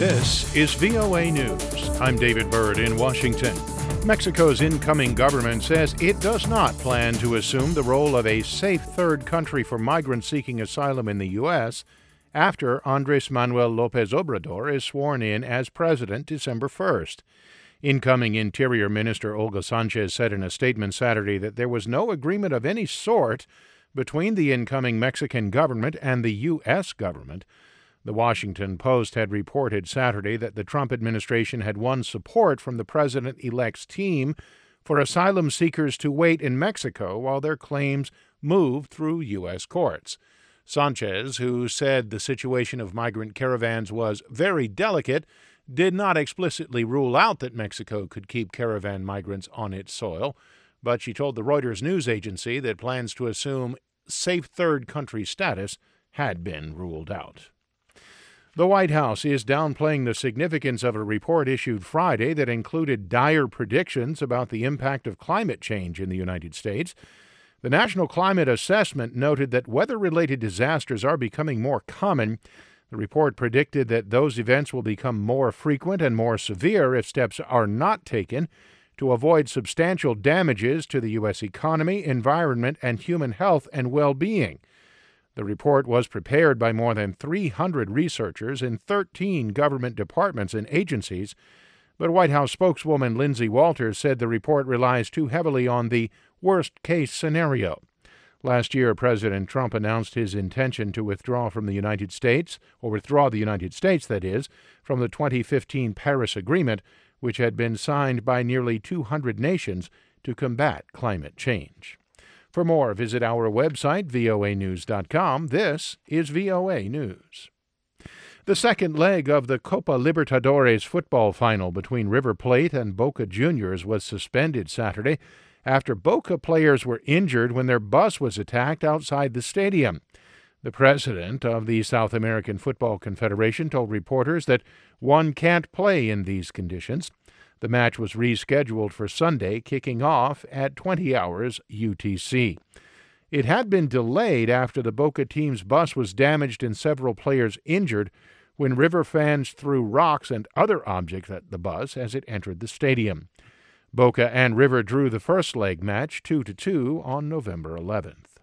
This is VOA News. I'm David Byrd in Washington. Mexico's incoming government says it does not plan to assume the role of a safe third country for migrants seeking asylum in the U.S. after Andrés Manuel López Obrador is sworn in as president December 1st. Incoming Interior Minister Olga Sanchez said in a statement Saturday that there was no agreement of any sort between the incoming Mexican government and the U.S. government. The Washington Post had reported Saturday that the Trump administration had won support from the president-elect's team for asylum seekers to wait in Mexico while their claims moved through U.S. courts. Sanchez, who said the situation of migrant caravans was very delicate, did not explicitly rule out that Mexico could keep caravan migrants on its soil, but she told the Reuters news agency that plans to assume safe third country status had been ruled out. The White House is downplaying the significance of a report issued Friday that included dire predictions about the impact of climate change in the United States. The National Climate Assessment noted that weather-related disasters are becoming more common. The report predicted that those events will become more frequent and more severe if steps are not taken to avoid substantial damages to the U.S. economy, environment, and human health and well-being. The report was prepared by more than 300 researchers in 13 government departments and agencies, but White House spokeswoman Lindsay Walters said the report relies too heavily on the worst-case scenario. Last year, President Trump announced his intention to withdraw the United States, that is, from the 2015 Paris Agreement, which had been signed by nearly 200 nations to combat climate change. For more, visit our website, voanews.com. This is VOA News. The second leg of the Copa Libertadores football final between River Plate and Boca Juniors was suspended Saturday after Boca players were injured when their bus was attacked outside the stadium. The president of the South American Football Confederation told reporters that one can't play in these conditions. The match was rescheduled for Sunday, kicking off at 20 hours UTC. It had been delayed after the Boca team's bus was damaged and several players injured when River fans threw rocks and other objects at the bus as it entered the stadium. Boca and River drew the first leg match 2-2 on November 11th.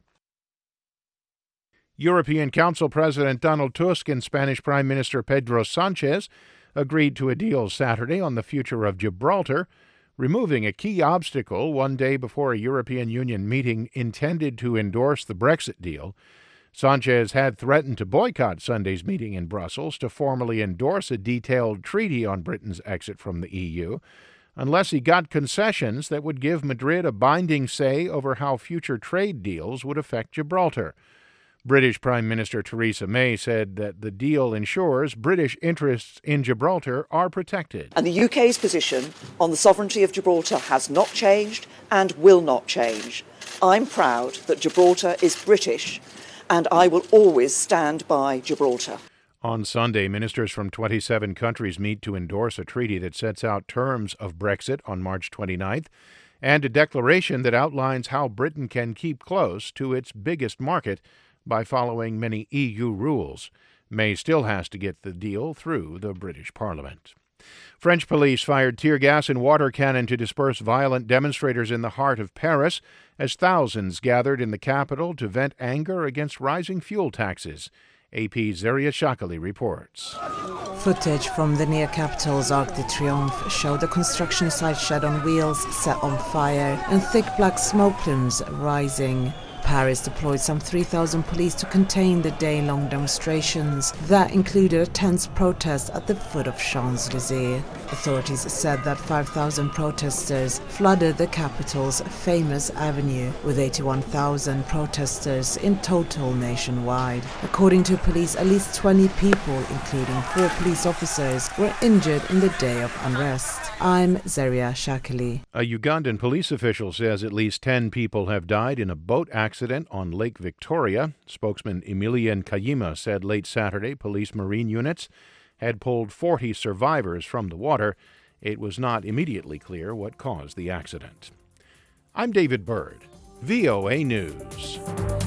European Council President Donald Tusk and Spanish Prime Minister Pedro Sanchez agreed to a deal Saturday on the future of Gibraltar, removing a key obstacle one day before a European Union meeting intended to endorse the Brexit deal. Sanchez had threatened to boycott Sunday's meeting in Brussels to formally endorse a detailed treaty on Britain's exit from the EU, unless he got concessions that would give Madrid a binding say over how future trade deals would affect Gibraltar. British Prime Minister Theresa May said that the deal ensures British interests in Gibraltar are protected. And the UK's position on the sovereignty of Gibraltar has not changed and will not change. I'm proud that Gibraltar is British, and I will always stand by Gibraltar. On Sunday, ministers from 27 countries meet to endorse a treaty that sets out terms of Brexit on March 29th and a declaration that outlines how Britain can keep close to its biggest market by following many EU rules. May still has to get the deal through the British Parliament. French police fired tear gas and water cannon to disperse violent demonstrators in the heart of Paris as thousands gathered in the capital to vent anger against rising fuel taxes. AP's Zaria Shakali reports. Footage from the near capital's Arc de Triomphe showed a construction site shed on wheels set on fire and thick black smoke plumes rising. Paris deployed some 3,000 police to contain the day-long demonstrations. That included a tense protest at the foot of Champs-Élysées. Authorities said that 5,000 protesters flooded the capital's famous avenue, with 81,000 protesters in total nationwide. According to police, at least 20 people, including 4 police officers, were injured in the day of unrest. I'm Zaria Shakali. A Ugandan police official says at least 10 people have died in a boat accident on Lake Victoria. Spokesman Emilian Kayima said late Saturday police marine units had pulled 40 survivors from the water. It was not immediately clear what caused the accident. I'm David Byrd, VOA News.